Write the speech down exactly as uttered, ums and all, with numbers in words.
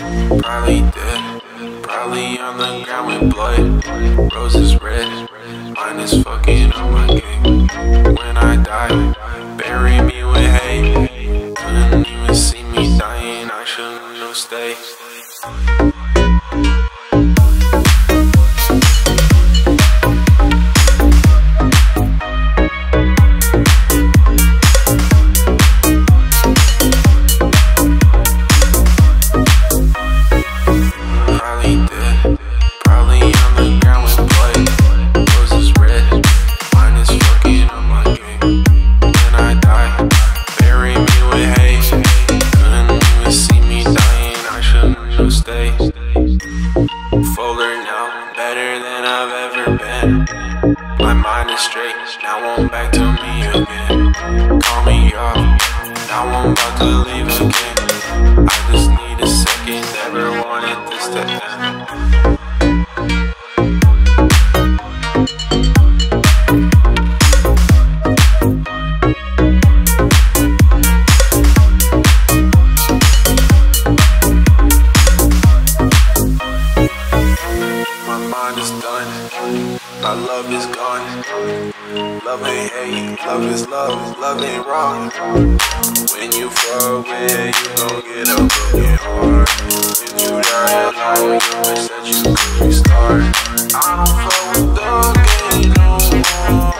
Probably dead, probably on the ground with blood. Roses red, mine is fucking on my game. When I die, bury me with hate. Couldn't even see me dying, I shouldn't have stayed. Stay. Fuller now, better than I've ever been. My mind is straight, now I'm back to me again. Call me off, now I'm about to leave again. I just need a second, never wanted this to end. My love is gone. Love ain't hate, love is love, love ain't wrong. When you fall away, you gon' get a broken heart. When you die alone, you wish that you could restart. I don't fuck with the game no more.